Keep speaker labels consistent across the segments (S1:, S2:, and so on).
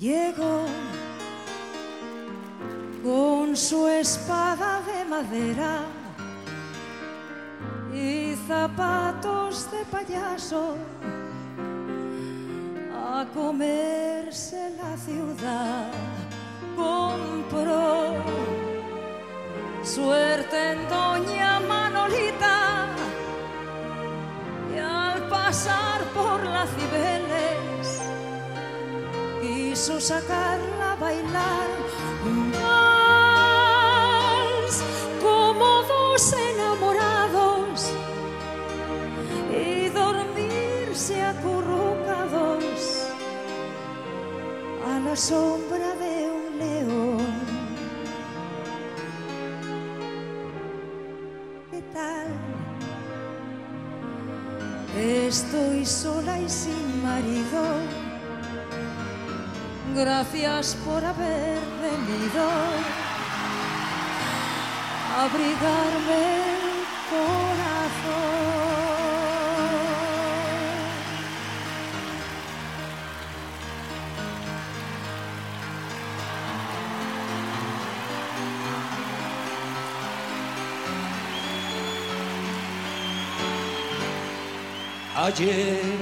S1: Llegó con su espada de madera y zapatos de payaso a comerse la ciudad. Compró suerte en doña Manolita y al pasar por las Cibeles quiso sacarla a bailar un vals como dos enamorados y dormirse acurrucados a la sombra de un león. ¿Qué tal? Estoy sola y sin marido. Gracias por haber venido a abrigarme el corazón.
S2: Ayer,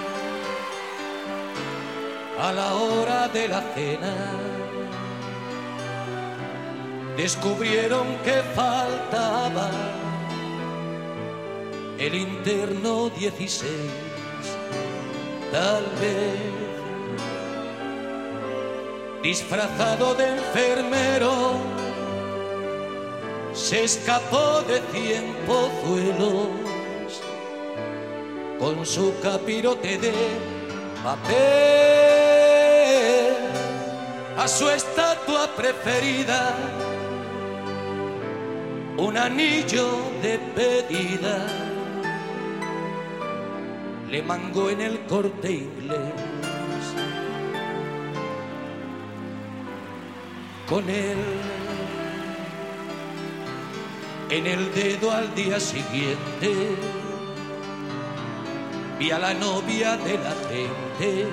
S2: a la hora de la cena, descubrieron que faltaba el interno 16, tal vez disfrazado de enfermero, se escapó de 100 pozuelos con su capirote de papel a su estatua preferida un anillo de pedida le mangó en el Corte Inglés. Con él en el dedo al día siguiente vi a la novia de la gente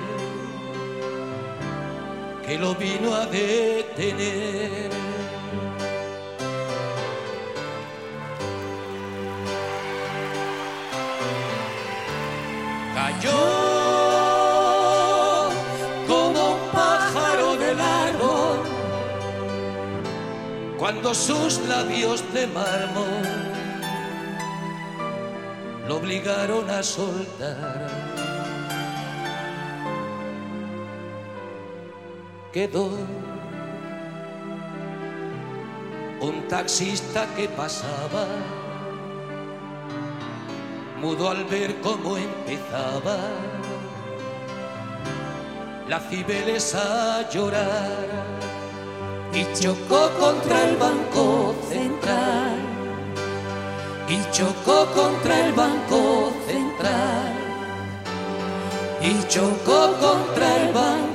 S2: que lo vino a detener. Cayó como un pájaro del árbol cuando sus labios de mármol lo obligaron a soltar. Quedó un taxista que pasaba, mudo al ver cómo empezaba la Cibeles a llorar, y chocó contra el Banco Central, y chocó contra el Banco Central, y chocó contra el Banco